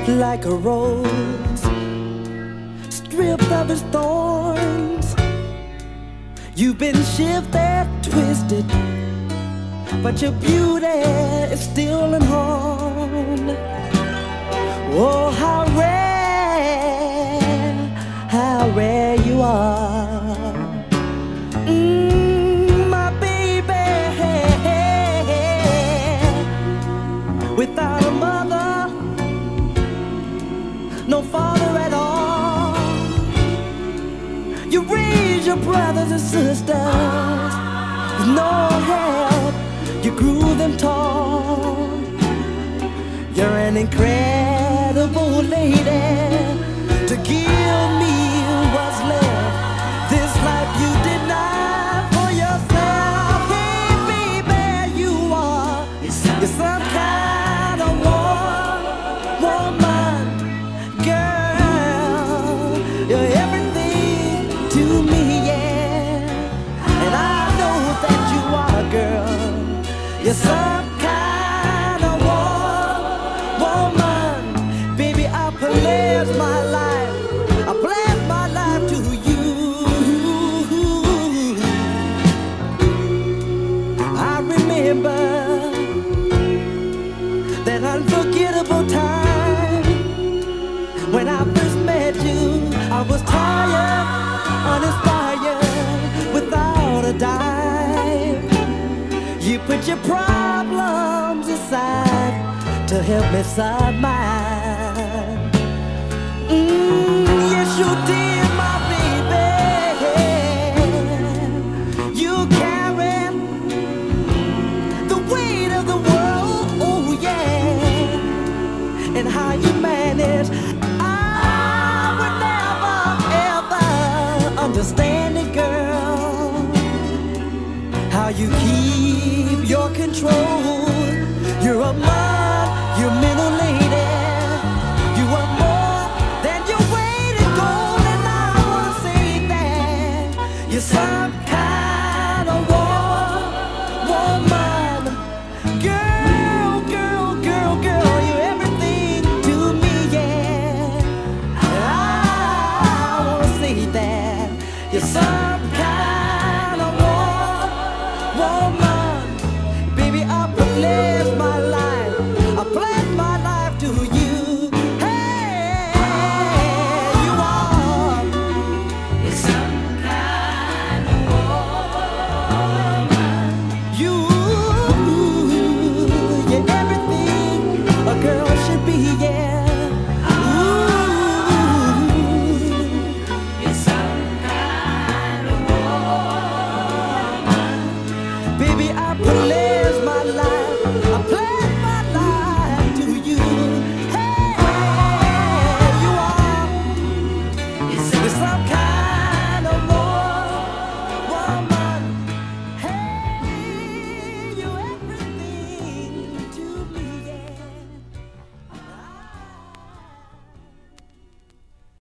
like a rose stripped of its thorns. You've been shifted, twisted, but your beauty is still unharmed. Oh, how rare you are. My baby, without a mother, no father at all. You raise your brothers and sisters with no help. You grew them tall. You're an incredible lady to give me what's left. This life you did not for yourself. Hey baby, you are, you're some kind of woman, girl. You're everything to me, yeah. And I know that you are, girl. You're some kind of woman. Baby, I pledge my life. I pledge my life to you. I remember that unforgettable time when I first met you. I was tired, uninspired, without a dime. You put your problems aside to help me solve mine. Yes, you did, my baby. You carry the weight of the world, oh yeah. And how you manage, I would never, ever understand it, girl. How you keep your control. You're a mother.